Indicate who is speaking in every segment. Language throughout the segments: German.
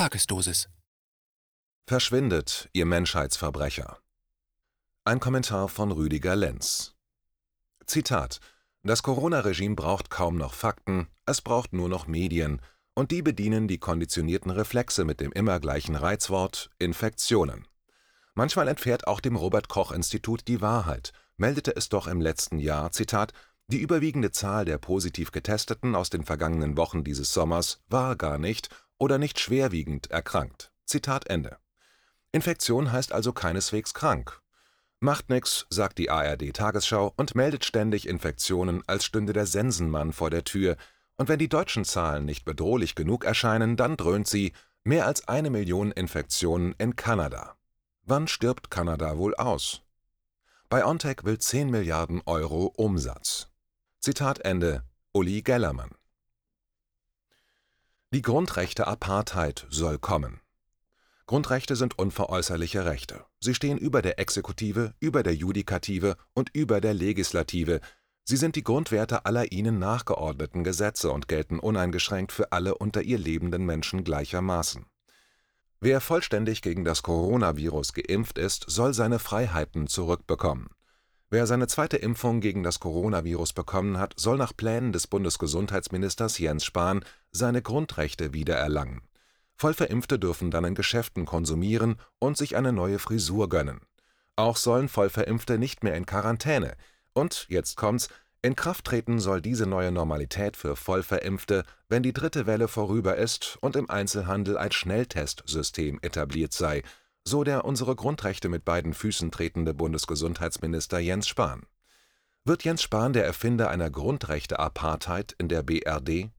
Speaker 1: Tagesdosis.
Speaker 2: Verschwindet, ihr Menschheitsverbrecher. Ein Kommentar von Rüdiger Lenz. Zitat: Das Corona-Regime braucht kaum noch Fakten, es braucht nur noch Medien, und die bedienen die konditionierten Reflexe mit dem immer gleichen Reizwort Infektionen. Manchmal entfährt auch dem Robert-Koch-Institut die Wahrheit, meldete es doch im letzten Jahr, Zitat: Die überwiegende Zahl der positiv Getesteten aus den vergangenen Wochen dieses Sommers war gar nicht oder nicht schwerwiegend erkrankt. Zitat Ende. Infektion heißt also keineswegs krank. Macht nix, sagt die ARD-Tagesschau und meldet ständig Infektionen, als stünde der Sensenmann vor der Tür. Und wenn die deutschen Zahlen nicht bedrohlich genug erscheinen, dann dröhnt sie: mehr als 1 Million Infektionen in Kanada. Wann stirbt Kanada wohl aus? BioNTech will 10 Milliarden Euro Umsatz. Zitat Ende, Uli Gellermann. Die Grundrechte Apartheid soll kommen. Grundrechte sind unveräußerliche Rechte. Sie stehen über der Exekutive, über der Judikative und über der Legislative. Sie sind die Grundwerte aller ihnen nachgeordneten Gesetze und gelten uneingeschränkt für alle unter ihr lebenden Menschen gleichermaßen. Wer vollständig gegen das Coronavirus geimpft ist, soll seine Freiheiten zurückbekommen. Wer seine zweite Impfung gegen das Coronavirus bekommen hat, soll nach Plänen des Bundesgesundheitsministers Jens Spahn seine Grundrechte wiedererlangen. Vollverimpfte dürfen dann in Geschäften konsumieren und sich eine neue Frisur gönnen. Auch sollen Vollverimpfte nicht mehr in Quarantäne. Und, jetzt kommt's, in Kraft treten soll diese neue Normalität für Vollverimpfte, wenn die 3. Welle vorüber ist und im Einzelhandel ein Schnelltestsystem etabliert sei, so der unsere Grundrechte mit beiden Füßen tretende Bundesgesundheitsminister Jens Spahn. Wird Jens Spahn der Erfinder einer Grundrechte-Apartheid in der BRD?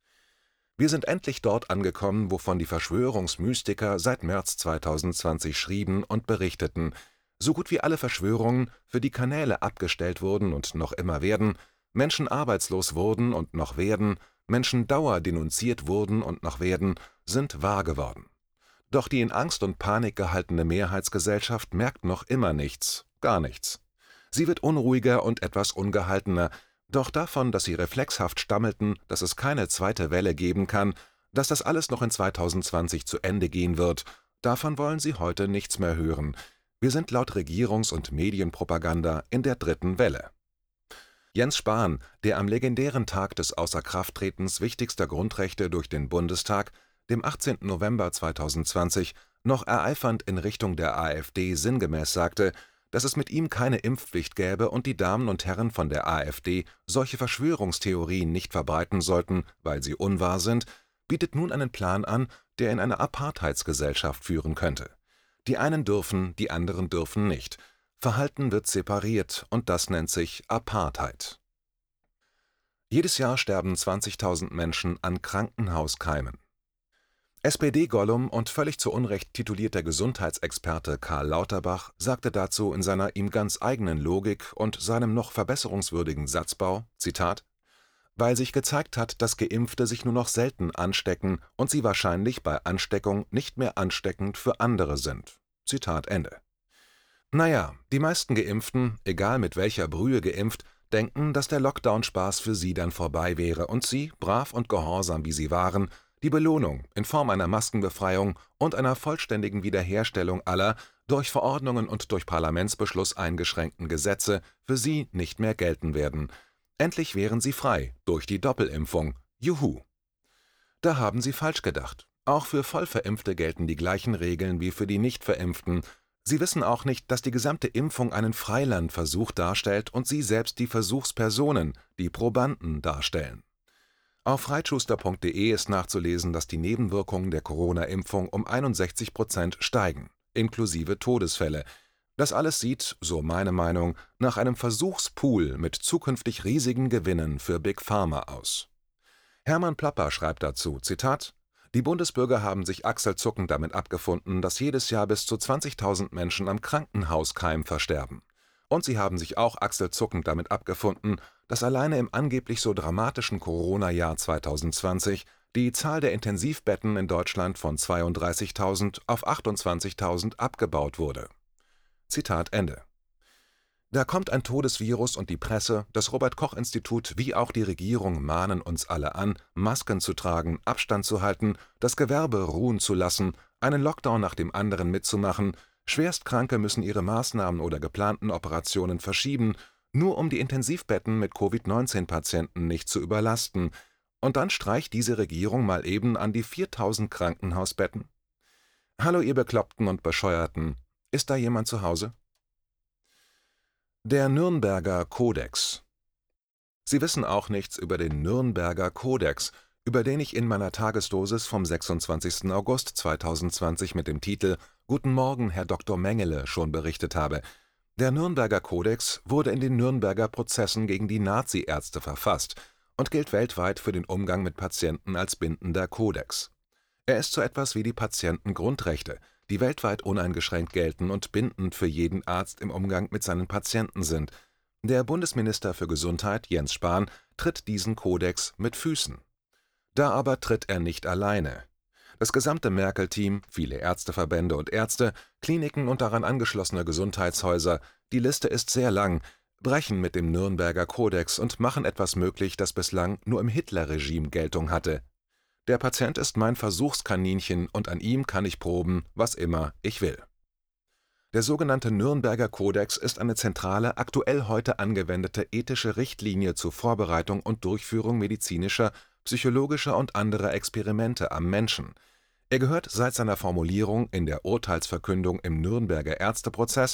Speaker 2: Wir sind endlich dort angekommen, wovon die Verschwörungsmystiker seit März 2020 schrieben und berichteten. So gut wie alle Verschwörungen, für die Kanäle abgestellt wurden und noch immer werden, Menschen arbeitslos wurden und noch werden, Menschen dauerdenunziert wurden und noch werden, sind wahr geworden. Doch die in Angst und Panik gehaltene Mehrheitsgesellschaft merkt noch immer nichts, gar nichts. Sie wird unruhiger und etwas ungehaltener, doch davon, dass sie reflexhaft stammelten, dass es keine zweite Welle geben kann, dass das alles noch in 2020 zu Ende gehen wird, davon wollen sie heute nichts mehr hören. Wir sind laut Regierungs- und Medienpropaganda in der 3. Welle. Jens Spahn, der am legendären Tag des Außerkrafttretens wichtigster Grundrechte durch den Bundestag, dem 18. November 2020, noch ereifernd in Richtung der AfD sinngemäß sagte, dass es mit ihm keine Impfpflicht gäbe und die Damen und Herren von der AfD solche Verschwörungstheorien nicht verbreiten sollten, weil sie unwahr sind, bietet nun einen Plan an, der in eine Apartheidsgesellschaft führen könnte. Die einen dürfen, die anderen dürfen nicht. Verhalten wird separiert und das nennt sich Apartheid. Jedes Jahr sterben 20.000 Menschen an Krankenhauskeimen. SPD-Gollum und völlig zu Unrecht titulierter Gesundheitsexperte Karl Lauterbach sagte dazu in seiner ihm ganz eigenen Logik und seinem noch verbesserungswürdigen Satzbau, Zitat: Weil sich gezeigt hat, dass Geimpfte sich nur noch selten anstecken und sie wahrscheinlich bei Ansteckung nicht mehr ansteckend für andere sind. Zitat Ende. Naja, die meisten Geimpften, egal mit welcher Brühe geimpft, denken, dass der Lockdown-Spaß für sie dann vorbei wäre und sie, brav und gehorsam wie sie waren, die Belohnung in Form einer Maskenbefreiung und einer vollständigen Wiederherstellung aller durch Verordnungen und durch Parlamentsbeschluss eingeschränkten Gesetze für sie nicht mehr gelten werden. Endlich wären sie frei durch die Doppelimpfung. Juhu! Da haben sie falsch gedacht. Auch für Vollverimpfte gelten die gleichen Regeln wie für die Nichtverimpften. Sie wissen auch nicht, dass die gesamte Impfung einen Freilandversuch darstellt und sie selbst die Versuchspersonen, die Probanden darstellen. Auf reitschuster.de ist nachzulesen, dass die Nebenwirkungen der Corona-Impfung um 61% steigen, inklusive Todesfälle. Das alles sieht, so meine Meinung, nach einem Versuchspool mit zukünftig riesigen Gewinnen für Big Pharma aus. Hermann Plapper schreibt dazu, Zitat: Die Bundesbürger haben sich achselzuckend damit abgefunden, dass jedes Jahr bis zu 20.000 Menschen am Krankenhauskeim versterben. Und sie haben sich auch achselzuckend damit abgefunden, dass alleine im angeblich so dramatischen Corona-Jahr 2020 die Zahl der Intensivbetten in Deutschland von 32.000 auf 28.000 abgebaut wurde. Zitat Ende. Da kommt ein Todesvirus und die Presse, das Robert-Koch-Institut wie auch die Regierung mahnen uns alle an, Masken zu tragen, Abstand zu halten, das Gewerbe ruhen zu lassen, einen Lockdown nach dem anderen mitzumachen, Schwerstkranke müssen ihre Maßnahmen oder geplanten Operationen verschieben, nur um die Intensivbetten mit Covid-19-Patienten nicht zu überlasten. Und dann streicht diese Regierung mal eben an die 4000 Krankenhausbetten. Hallo ihr Bekloppten und Bescheuerten, ist da jemand zu Hause? Der Nürnberger Kodex. Sie wissen auch nichts über den Nürnberger Kodex, über den ich in meiner Tagesdosis vom 26. August 2020 mit dem Titel »Guten Morgen, Herr Dr. Mengele« schon berichtet habe. Der Nürnberger Kodex wurde in den Nürnberger Prozessen gegen die Nazi-Ärzte verfasst und gilt weltweit für den Umgang mit Patienten als bindender Kodex. Er ist so etwas wie die Patientengrundrechte, die weltweit uneingeschränkt gelten und bindend für jeden Arzt im Umgang mit seinen Patienten sind. Der Bundesminister für Gesundheit, Jens Spahn, tritt diesen Kodex mit Füßen. Da aber tritt er nicht alleine. Das gesamte Merkel-Team, viele Ärzteverbände und Ärzte, Kliniken und daran angeschlossene Gesundheitshäuser, die Liste ist sehr lang, brechen mit dem Nürnberger Kodex und machen etwas möglich, das bislang nur im Hitler-Regime Geltung hatte. Der Patient ist mein Versuchskaninchen und an ihm kann ich proben, was immer ich will. Der sogenannte Nürnberger Kodex ist eine zentrale, aktuell heute angewendete ethische Richtlinie zur Vorbereitung und Durchführung medizinischer, psychologischer und anderer Experimente am Menschen. Er gehört seit seiner Formulierung in der Urteilsverkündung im Nürnberger Ärzteprozess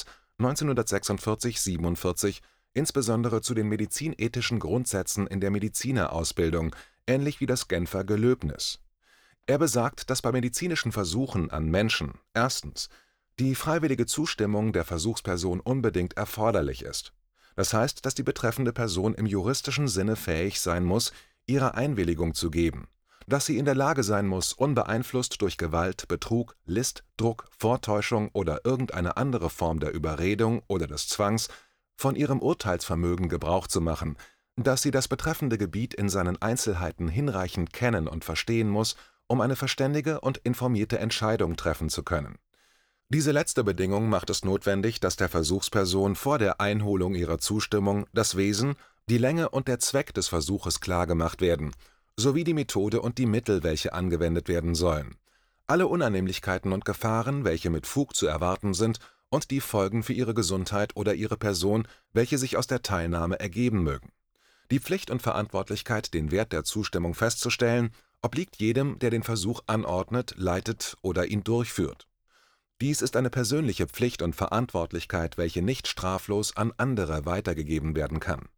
Speaker 2: 1946/47 insbesondere zu den medizinethischen Grundsätzen in der Medizinerausbildung, ähnlich wie das Genfer Gelöbnis. Er besagt, dass bei medizinischen Versuchen an Menschen erstens die freiwillige Zustimmung der Versuchsperson unbedingt erforderlich ist. Das heißt, dass die betreffende Person im juristischen Sinne fähig sein muss, ihre Einwilligung zu geben, dass sie in der Lage sein muss, unbeeinflusst durch Gewalt, Betrug, List, Druck, Vortäuschung oder irgendeine andere Form der Überredung oder des Zwangs von ihrem Urteilsvermögen Gebrauch zu machen, dass sie das betreffende Gebiet in seinen Einzelheiten hinreichend kennen und verstehen muss, um eine verständige und informierte Entscheidung treffen zu können. Diese letzte Bedingung macht es notwendig, dass der Versuchsperson vor der Einholung ihrer Zustimmung das Wesen, die Länge und der Zweck des Versuches klargemacht werden, sowie die Methode und die Mittel, welche angewendet werden sollen, alle Unannehmlichkeiten und Gefahren, welche mit Fug zu erwarten sind, und die Folgen für ihre Gesundheit oder ihre Person, welche sich aus der Teilnahme ergeben mögen. Die Pflicht und Verantwortlichkeit, den Wert der Zustimmung festzustellen, obliegt jedem, der den Versuch anordnet, leitet oder ihn durchführt. Dies ist eine persönliche Pflicht und Verantwortlichkeit, welche nicht straflos an andere weitergegeben werden kann.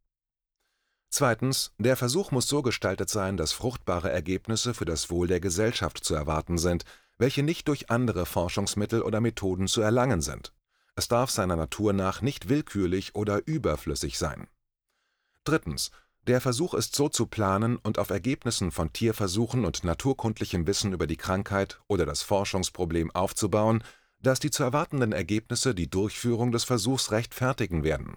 Speaker 2: Zweitens, der Versuch muss so gestaltet sein, dass fruchtbare Ergebnisse für das Wohl der Gesellschaft zu erwarten sind, welche nicht durch andere Forschungsmittel oder Methoden zu erlangen sind. Es darf seiner Natur nach nicht willkürlich oder überflüssig sein. Drittens, der Versuch ist so zu planen und auf Ergebnissen von Tierversuchen und naturkundlichem Wissen über die Krankheit oder das Forschungsproblem aufzubauen, dass die zu erwartenden Ergebnisse die Durchführung des Versuchs rechtfertigen werden.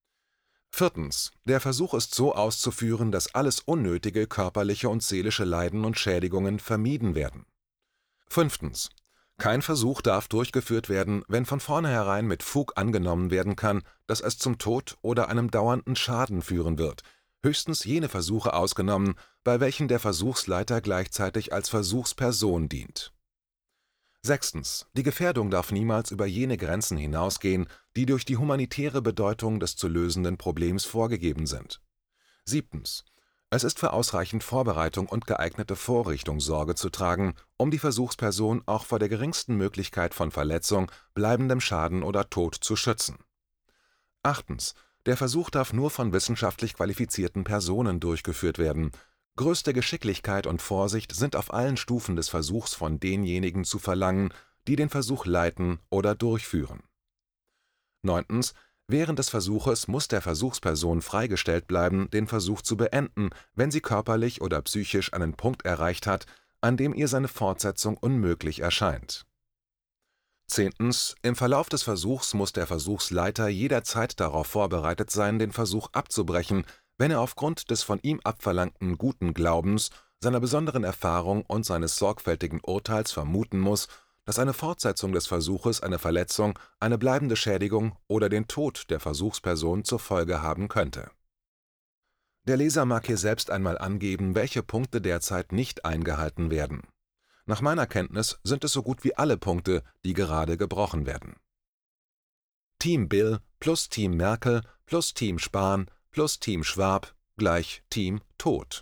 Speaker 2: Viertens, der Versuch ist so auszuführen, dass alles unnötige körperliche und seelische Leiden und Schädigungen vermieden werden. Fünftens, kein Versuch darf durchgeführt werden, wenn von vornherein mit Fug angenommen werden kann, dass es zum Tod oder einem dauernden Schaden führen wird, höchstens jene Versuche ausgenommen, bei welchen der Versuchsleiter gleichzeitig als Versuchsperson dient. Sechstens, die Gefährdung darf niemals über jene Grenzen hinausgehen, die durch die humanitäre Bedeutung des zu lösenden Problems vorgegeben sind. Siebtens, es ist für ausreichend Vorbereitung und geeignete Vorrichtung Sorge zu tragen, um die Versuchsperson auch vor der geringsten Möglichkeit von Verletzung, bleibendem Schaden oder Tod zu schützen. Achtens, der Versuch darf nur von wissenschaftlich qualifizierten Personen durchgeführt werden. Größte Geschicklichkeit und Vorsicht sind auf allen Stufen des Versuchs von denjenigen zu verlangen, die den Versuch leiten oder durchführen. Neuntens, während des Versuches muss der Versuchsperson freigestellt bleiben, den Versuch zu beenden, wenn sie körperlich oder psychisch einen Punkt erreicht hat, an dem ihr seine Fortsetzung unmöglich erscheint. Zehntens, im Verlauf des Versuchs muss der Versuchsleiter jederzeit darauf vorbereitet sein, den Versuch abzubrechen, wenn er aufgrund des von ihm abverlangten guten Glaubens, seiner besonderen Erfahrung und seines sorgfältigen Urteils vermuten muss, dass eine Fortsetzung des Versuches eine Verletzung, eine bleibende Schädigung oder den Tod der Versuchsperson zur Folge haben könnte. Der Leser mag hier selbst einmal angeben, welche Punkte derzeit nicht eingehalten werden. Nach meiner Kenntnis sind es so gut wie alle Punkte, die gerade gebrochen werden. Team Bill plus Team Merkel plus Team Spahn plus Team Schwab gleich Team Tod.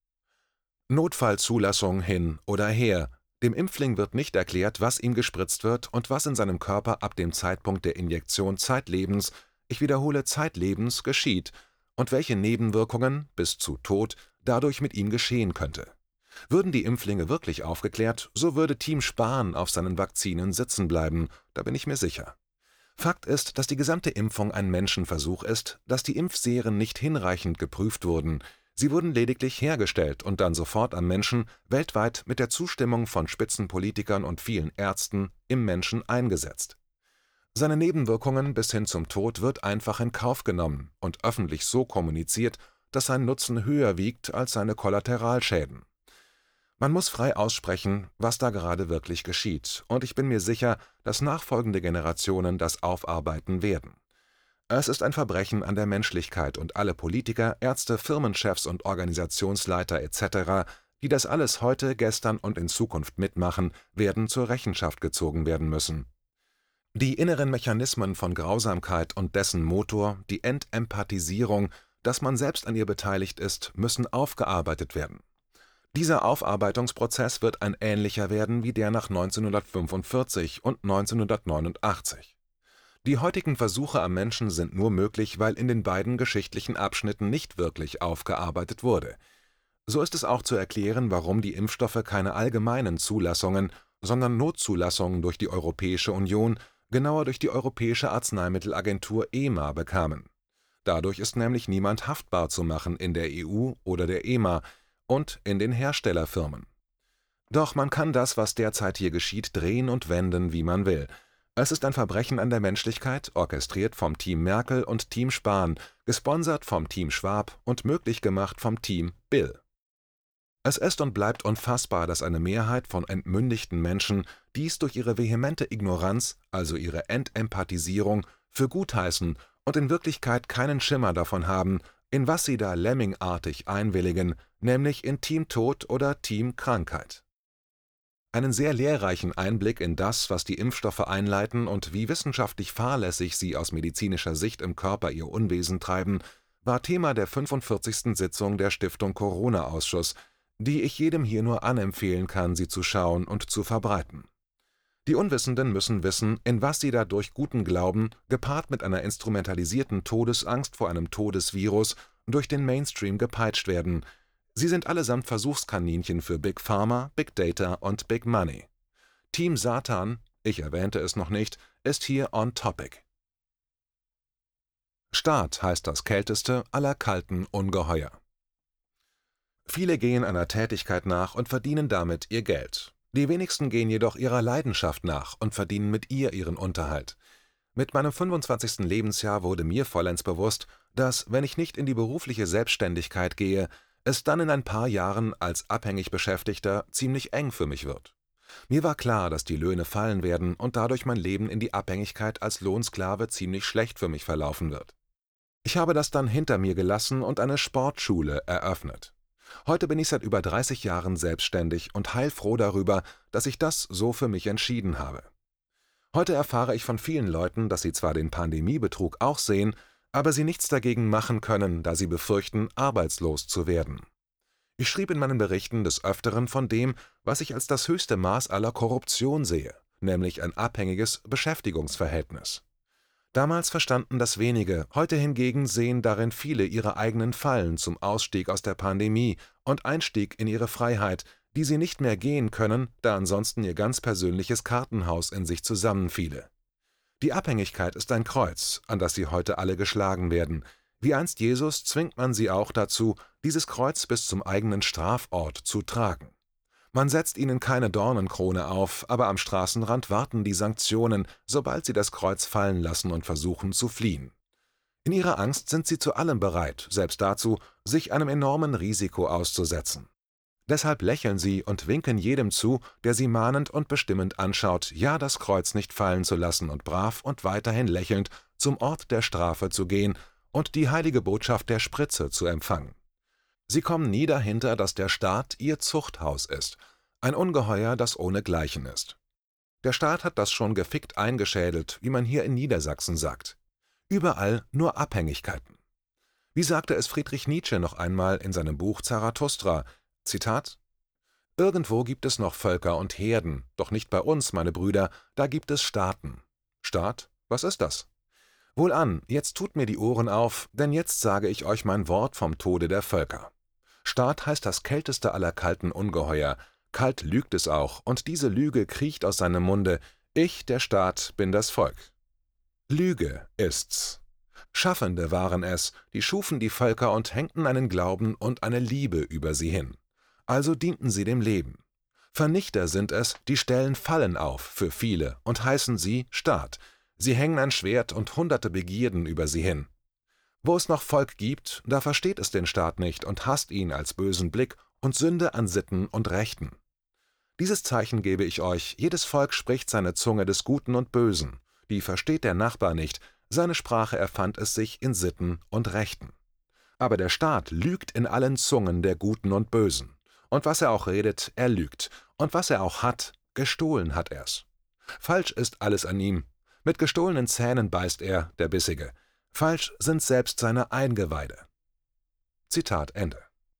Speaker 2: Notfallzulassung hin oder her. Dem Impfling wird nicht erklärt, was ihm gespritzt wird und was in seinem Körper ab dem Zeitpunkt der Injektion zeitlebens, ich wiederhole zeitlebens, geschieht und welche Nebenwirkungen bis zu Tod dadurch mit ihm geschehen könnte. Würden die Impflinge wirklich aufgeklärt, so würde Team Spahn auf seinen Vakzinen sitzen bleiben, da bin ich mir sicher. Fakt ist, dass die gesamte Impfung ein Menschenversuch ist, dass die Impfserien nicht hinreichend geprüft wurden. Sie wurden lediglich hergestellt und dann sofort am Menschen weltweit mit der Zustimmung von Spitzenpolitikern und vielen Ärzten im Menschen eingesetzt. Seine Nebenwirkungen bis hin zum Tod wird einfach in Kauf genommen und öffentlich so kommuniziert, dass sein Nutzen höher wiegt als seine Kollateralschäden. Man muss frei aussprechen, was da gerade wirklich geschieht, und ich bin mir sicher, dass nachfolgende Generationen das aufarbeiten werden. Es ist ein Verbrechen an der Menschlichkeit und alle Politiker, Ärzte, Firmenchefs und Organisationsleiter etc., die das alles heute, gestern und in Zukunft mitmachen, werden zur Rechenschaft gezogen werden müssen. Die inneren Mechanismen von Grausamkeit und dessen Motor, die Entempathisierung, dass man selbst an ihr beteiligt ist, müssen aufgearbeitet werden. Dieser Aufarbeitungsprozess wird ein ähnlicher werden wie der nach 1945 und 1989. Die heutigen Versuche am Menschen sind nur möglich, weil in den beiden geschichtlichen Abschnitten nicht wirklich aufgearbeitet wurde. So ist es auch zu erklären, warum die Impfstoffe keine allgemeinen Zulassungen, sondern Notzulassungen durch die Europäische Union, genauer durch die Europäische Arzneimittelagentur EMA bekamen. Dadurch ist nämlich niemand haftbar zu machen in der EU oder der EMA und in den Herstellerfirmen. Doch man kann das, was derzeit hier geschieht, drehen und wenden, wie man will. Es ist ein Verbrechen an der Menschlichkeit, orchestriert vom Team Merkel und Team Spahn, gesponsert vom Team Schwab und möglich gemacht vom Team Bill. Es ist und bleibt unfassbar, dass eine Mehrheit von entmündigten Menschen dies durch ihre vehemente Ignoranz, also ihre Entempathisierung, für gutheißen und in Wirklichkeit keinen Schimmer davon haben, in was sie da lemmingartig einwilligen, nämlich in Team Tod oder Team Krankheit. Einen sehr lehrreichen Einblick in das, was die Impfstoffe einleiten und wie wissenschaftlich fahrlässig sie aus medizinischer Sicht im Körper ihr Unwesen treiben, war Thema der 45. Sitzung der Stiftung Corona-Ausschuss, die ich jedem hier nur anempfehlen kann, sie zu schauen und zu verbreiten. Die Unwissenden müssen wissen, in was sie da durch guten Glauben, gepaart mit einer instrumentalisierten Todesangst vor einem Todesvirus, durch den Mainstream gepeitscht werden. Sie sind allesamt Versuchskaninchen für Big Pharma, Big Data und Big Money. Team Satan, ich erwähnte es noch nicht, ist hier on topic. Staat heißt das kälteste aller kalten Ungeheuer. Viele gehen einer Tätigkeit nach und verdienen damit ihr Geld. Die wenigsten gehen jedoch ihrer Leidenschaft nach und verdienen mit ihr ihren Unterhalt. Mit meinem 25. Lebensjahr wurde mir vollends bewusst, dass, wenn ich nicht in die berufliche Selbstständigkeit gehe, es dann in ein paar Jahren als abhängig Beschäftigter ziemlich eng für mich wird. Mir war klar, dass die Löhne fallen werden und dadurch mein Leben in die Abhängigkeit als Lohnsklave ziemlich schlecht für mich verlaufen wird. Ich habe das dann hinter mir gelassen und eine Sportschule eröffnet. Heute bin ich seit über 30 Jahren selbstständig und heilfroh darüber, dass ich das so für mich entschieden habe. Heute erfahre ich von vielen Leuten, dass sie zwar den Pandemiebetrug auch sehen, aber sie nichts dagegen machen können, da sie befürchten, arbeitslos zu werden. Ich schrieb in meinen Berichten des Öfteren von dem, was ich als das höchste Maß aller Korruption sehe, nämlich ein abhängiges Beschäftigungsverhältnis. Damals verstanden das wenige, heute hingegen sehen darin viele ihre eigenen Fallen zum Ausstieg aus der Pandemie und Einstieg in ihre Freiheit, die sie nicht mehr gehen können, da ansonsten ihr ganz persönliches Kartenhaus in sich zusammenfiele. Die Abhängigkeit ist ein Kreuz, an das sie heute alle geschlagen werden. Wie einst Jesus zwingt man sie auch dazu, dieses Kreuz bis zum eigenen Strafort zu tragen. Man setzt ihnen keine Dornenkrone auf, aber am Straßenrand warten die Sanktionen, sobald sie das Kreuz fallen lassen und versuchen zu fliehen. In ihrer Angst sind sie zu allem bereit, selbst dazu, sich einem enormen Risiko auszusetzen. Deshalb lächeln sie und winken jedem zu, der sie mahnend und bestimmend anschaut, ja das Kreuz nicht fallen zu lassen und brav und weiterhin lächelnd zum Ort der Strafe zu gehen und die heilige Botschaft der Spritze zu empfangen. Sie kommen nie dahinter, dass der Staat ihr Zuchthaus ist, ein Ungeheuer, das ohnegleichen ist. Der Staat hat das schon gefickt eingeschädelt, wie man hier in Niedersachsen sagt. Überall nur Abhängigkeiten. Wie sagte es Friedrich Nietzsche noch einmal in seinem Buch Zarathustra, Zitat: »Irgendwo gibt es noch Völker und Herden, doch nicht bei uns, meine Brüder, da gibt es Staaten.« Staat? Was ist das? Wohlan, jetzt tut mir die Ohren auf, denn jetzt sage ich euch mein Wort vom Tode der Völker. Staat heißt das kälteste aller kalten Ungeheuer, kalt lügt es auch, und diese Lüge kriecht aus seinem Munde, ich, der Staat, bin das Volk. Lüge ist's. Schaffende waren es, die schufen die Völker und hängten einen Glauben und eine Liebe über sie hin. Also dienten sie dem Leben. Vernichter sind es, die stellen Fallen auf für viele und heißen sie Staat. Sie hängen ein Schwert und hunderte Begierden über sie hin. Wo es noch Volk gibt, da versteht es den Staat nicht und hasst ihn als bösen Blick und Sünde an Sitten und Rechten. Dieses Zeichen gebe ich euch, jedes Volk spricht seine Zunge des Guten und Bösen, die versteht der Nachbar nicht, seine Sprache erfand es sich in Sitten und Rechten. Aber der Staat lügt in allen Zungen der Guten und Bösen. Und was er auch redet, er lügt. Und was er auch hat, gestohlen hat er's. Falsch ist alles an ihm. Mit gestohlenen Zähnen beißt er, der Bissige. Falsch sind selbst seine Eingeweide. Zitat Ende.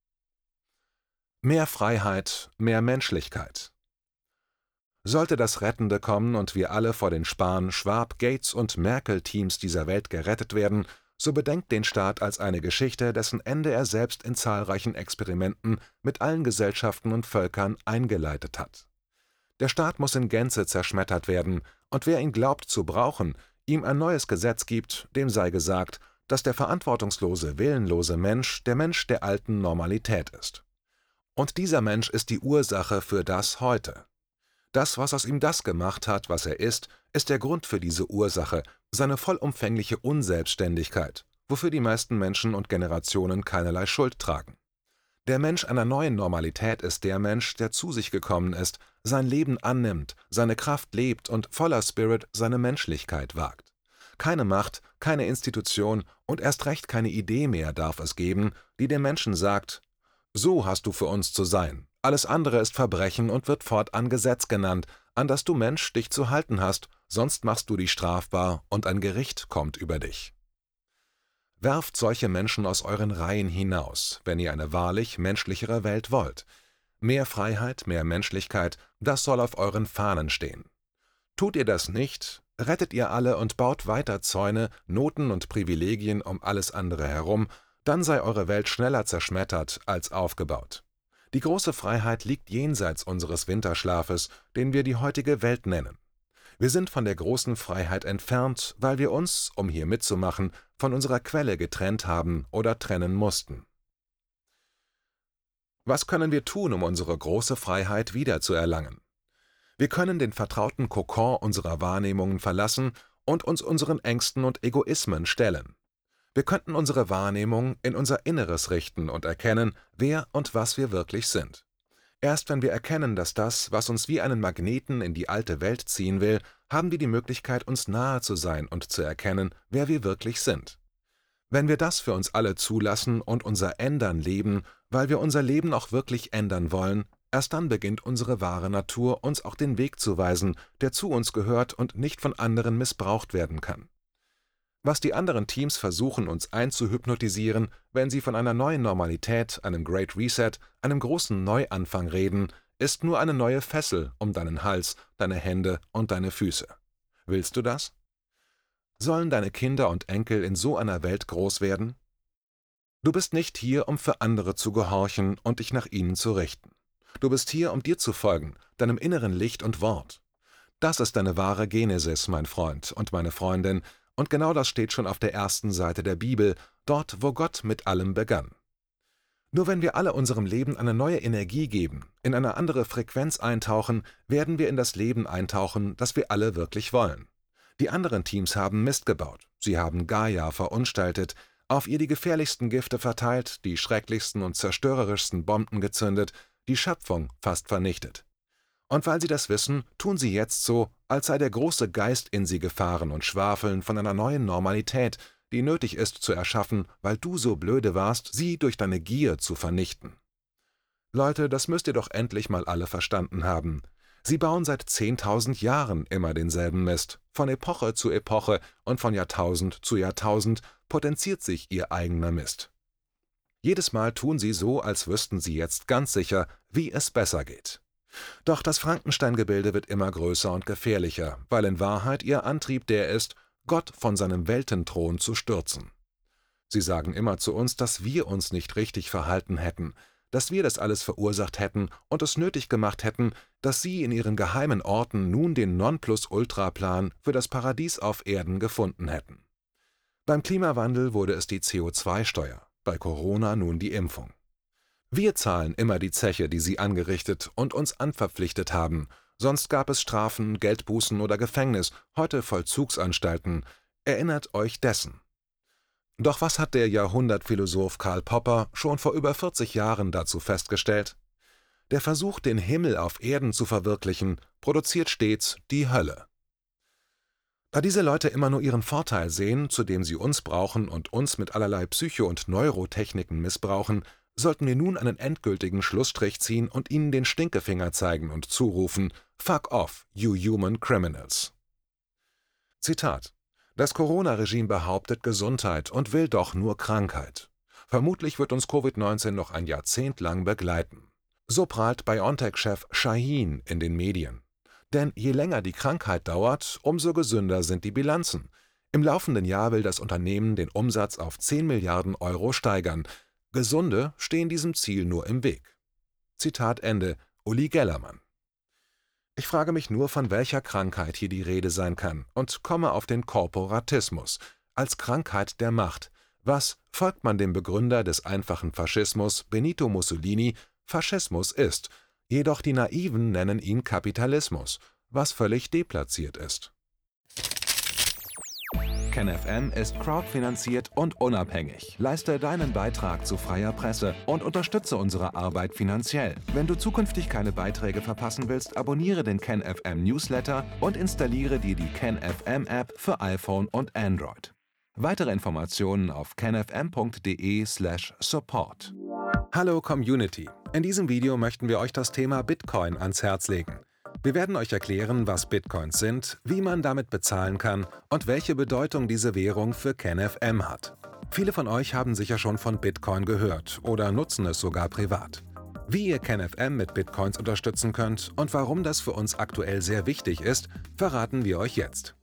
Speaker 2: Mehr Freiheit, mehr Menschlichkeit. Sollte das Rettende kommen und wir alle vor den Spahn, Schwab, Gates und Merkel-Teams dieser Welt gerettet werden, so bedenkt den Staat als eine Geschichte, dessen Ende er selbst in zahlreichen Experimenten mit allen Gesellschaften und Völkern eingeleitet hat. Der Staat muss in Gänze zerschmettert werden, und wer ihn glaubt zu brauchen, ihm ein neues Gesetz gibt, dem sei gesagt, dass der verantwortungslose, willenlose Mensch der Mensch der alten Normalität ist. Und dieser Mensch ist die Ursache für das Heute. Das, was aus ihm das gemacht hat, was er ist der Grund für diese Ursache, seine vollumfängliche Unselbstständigkeit, wofür die meisten Menschen und Generationen keinerlei Schuld tragen. Der Mensch einer neuen Normalität ist der Mensch, der zu sich gekommen ist, sein Leben annimmt, seine Kraft lebt und voller Spirit seine Menschlichkeit wagt. Keine Macht, keine Institution und erst recht keine Idee mehr darf es geben, die dem Menschen sagt: So hast du für uns zu sein. Alles andere ist Verbrechen und wird fortan Gesetz genannt, an das du Mensch dich zu halten hast, sonst machst du dich strafbar und ein Gericht kommt über dich. Werft solche Menschen aus euren Reihen hinaus, wenn ihr eine wahrlich menschlichere Welt wollt. Mehr Freiheit, mehr Menschlichkeit, das soll auf euren Fahnen stehen. Tut ihr das nicht, rettet ihr alle und baut weiter Zäune, Noten und Privilegien um alles andere herum, dann sei eure Welt schneller zerschmettert als aufgebaut. Die große Freiheit liegt jenseits unseres Winterschlafes, den wir die heutige Welt nennen. Wir sind von der großen Freiheit entfernt, weil wir uns, um hier mitzumachen, von unserer Quelle getrennt haben oder trennen mussten. Was können wir tun, um unsere große Freiheit wiederzuerlangen? Wir können den vertrauten Kokon unserer Wahrnehmungen verlassen und uns unseren Ängsten und Egoismen stellen. Wir könnten unsere Wahrnehmung in unser Inneres richten und erkennen, wer und was wir wirklich sind. Erst wenn wir erkennen, dass das, was uns wie einen Magneten in die alte Welt ziehen will, haben wir die Möglichkeit, uns nahe zu sein und zu erkennen, wer wir wirklich sind. Wenn wir das für uns alle zulassen und unser Ändern leben, weil wir unser Leben auch wirklich ändern wollen, erst dann beginnt unsere wahre Natur, uns auch den Weg zu weisen, der zu uns gehört und nicht von anderen missbraucht werden kann. Was die anderen Teams versuchen, uns einzuhypnotisieren, wenn sie von einer neuen Normalität, einem Great Reset, einem großen Neuanfang reden, ist nur eine neue Fessel um deinen Hals, deine Hände und deine Füße. Willst du das? Sollen deine Kinder und Enkel in so einer Welt groß werden? Du bist nicht hier, um für andere zu gehorchen und dich nach ihnen zu richten. Du bist hier, um dir zu folgen, deinem inneren Licht und Wort. Das ist deine wahre Genesis, mein Freund und meine Freundin, und genau das steht schon auf der ersten Seite der Bibel, dort, wo Gott mit allem begann. Nur wenn wir alle unserem Leben eine neue Energie geben, in eine andere Frequenz eintauchen, werden wir in das Leben eintauchen, das wir alle wirklich wollen. Die anderen Teams haben Mist gebaut, sie haben Gaia verunstaltet, auf ihr die gefährlichsten Gifte verteilt, die schrecklichsten und zerstörerischsten Bomben gezündet, die Schöpfung fast vernichtet. Und weil sie das wissen, tun sie jetzt so, als sei der große Geist in sie gefahren und schwafeln von einer neuen Normalität, die nötig ist zu erschaffen, weil du so blöde warst, sie durch deine Gier zu vernichten. Leute, das müsst ihr doch endlich mal alle verstanden haben. Sie bauen seit 10.000 Jahren immer denselben Mist. Von Epoche zu Epoche und von Jahrtausend zu Jahrtausend potenziert sich ihr eigener Mist. Jedes Mal tun sie so, als wüssten sie jetzt ganz sicher, wie es besser geht. Doch das Frankenstein-Gebilde wird immer größer und gefährlicher, weil in Wahrheit ihr Antrieb der ist, Gott von seinem Weltenthron zu stürzen. Sie sagen immer zu uns, dass wir uns nicht richtig verhalten hätten, dass wir das alles verursacht hätten und es nötig gemacht hätten, dass sie in ihren geheimen Orten nun den Nonplusultra-Plan für das Paradies auf Erden gefunden hätten. Beim Klimawandel wurde es die CO2-Steuer, bei Corona nun die Impfung. Wir zahlen immer die Zeche, die sie angerichtet und uns anverpflichtet haben, sonst gab es Strafen, Geldbußen oder Gefängnis, heute Vollzugsanstalten. Erinnert euch dessen. Doch was hat der Jahrhundertphilosoph Karl Popper schon vor über 40 Jahren dazu festgestellt? Der Versuch, den Himmel auf Erden zu verwirklichen, produziert stets die Hölle. Da diese Leute immer nur ihren Vorteil sehen, zu dem sie uns brauchen und uns mit allerlei Psycho- und Neurotechniken missbrauchen, sollten wir nun einen endgültigen Schlussstrich ziehen und ihnen den Stinkefinger zeigen und zurufen: Fuck off, you human criminals. Zitat: Das Corona-Regime behauptet Gesundheit und will doch nur Krankheit. Vermutlich wird uns Covid-19 noch ein Jahrzehnt lang begleiten. So prahlt BioNTech-Chef Shaheen in den Medien. Denn je länger die Krankheit dauert, umso gesünder sind die Bilanzen. Im laufenden Jahr will das Unternehmen den Umsatz auf 10 Milliarden Euro steigern. Gesunde stehen diesem Ziel nur im Weg. Zitat Ende, Uli Gellermann. Ich frage mich nur, von welcher Krankheit hier die Rede sein kann und komme auf den Korporatismus als Krankheit der Macht. Was, folgt man dem Begründer des einfachen Faschismus, Benito Mussolini, Faschismus ist, jedoch die Naiven nennen ihn Kapitalismus, was völlig deplatziert ist. KenFM ist crowdfinanziert und unabhängig. Leiste deinen Beitrag zu freier Presse und unterstütze unsere Arbeit finanziell. Wenn du zukünftig keine Beiträge verpassen willst, abonniere den KenFM Newsletter und installiere dir die KenFM App für iPhone und Android. Weitere Informationen auf kenfm.de/support. Hallo Community! In diesem Video möchten wir euch das Thema Bitcoin ans Herz legen. Wir werden euch erklären, was Bitcoins sind, wie man damit bezahlen kann und welche Bedeutung diese Währung für KenFM hat. Viele von euch haben sicher schon von Bitcoin gehört oder nutzen es sogar privat. Wie ihr KenFM mit Bitcoins unterstützen könnt und warum das für uns aktuell sehr wichtig ist, verraten wir euch jetzt.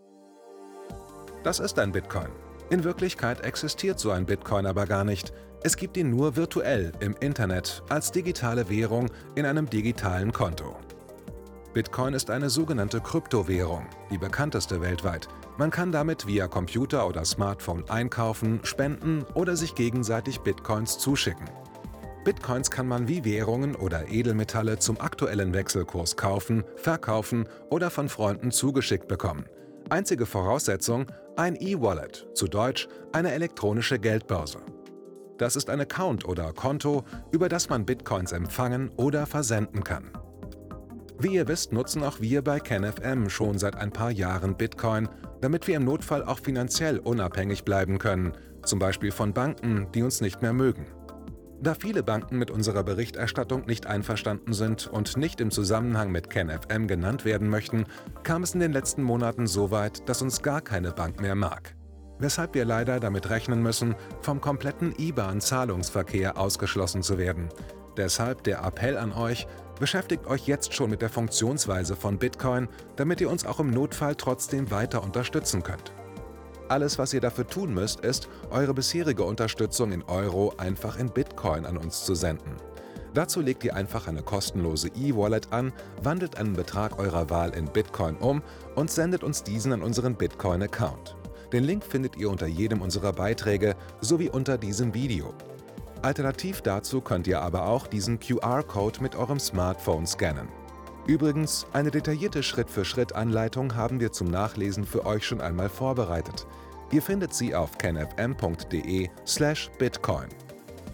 Speaker 2: Das ist ein Bitcoin. In Wirklichkeit existiert so ein Bitcoin aber gar nicht. Es gibt ihn nur virtuell im Internet als digitale Währung in einem digitalen Konto. Bitcoin ist eine sogenannte Kryptowährung, die bekannteste weltweit. Man kann damit via Computer oder Smartphone einkaufen, spenden oder sich gegenseitig Bitcoins zuschicken. Bitcoins kann man wie Währungen oder Edelmetalle zum aktuellen Wechselkurs kaufen, verkaufen oder von Freunden zugeschickt bekommen. Einzige Voraussetzung: ein E-Wallet, zu Deutsch eine elektronische Geldbörse. Das ist ein Account oder Konto, über das man Bitcoins empfangen oder versenden kann. Wie ihr wisst, nutzen auch wir bei KenFM schon seit ein paar Jahren Bitcoin, damit wir im Notfall auch finanziell unabhängig bleiben können, zum Beispiel von Banken, die uns nicht mehr mögen. Da viele Banken mit unserer Berichterstattung nicht einverstanden sind und nicht im Zusammenhang mit KenFM genannt werden möchten, kam es in den letzten Monaten so weit, dass uns gar keine Bank mehr mag. Weshalb wir leider damit rechnen müssen, vom kompletten IBAN-Zahlungsverkehr ausgeschlossen zu werden. Deshalb der Appell an euch: Beschäftigt euch jetzt schon mit der Funktionsweise von Bitcoin, damit ihr uns auch im Notfall trotzdem weiter unterstützen könnt. Alles, was ihr dafür tun müsst, ist, eure bisherige Unterstützung in Euro einfach in Bitcoin an uns zu senden. Dazu legt ihr einfach eine kostenlose E-Wallet an, wandelt einen Betrag eurer Wahl in Bitcoin um und sendet uns diesen an unseren Bitcoin-Account. Den Link findet ihr unter jedem unserer Beiträge sowie unter diesem Video. Alternativ dazu könnt ihr aber auch diesen QR-Code mit eurem Smartphone scannen. Übrigens, eine detaillierte Schritt-für-Schritt-Anleitung haben wir zum Nachlesen für euch schon einmal vorbereitet. Ihr findet sie auf kenfm.de/bitcoin.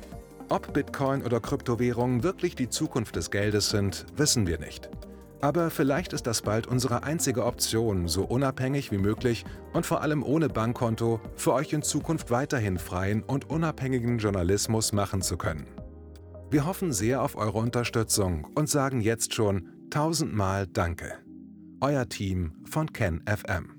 Speaker 2: Ob Bitcoin oder Kryptowährungen wirklich die Zukunft des Geldes sind, wissen wir nicht. Aber vielleicht ist das bald unsere einzige Option, so unabhängig wie möglich und vor allem ohne Bankkonto für euch in Zukunft weiterhin freien und unabhängigen Journalismus machen zu können. Wir hoffen sehr auf eure Unterstützung und sagen jetzt schon 1000-mal Danke. Euer Team von KenFM.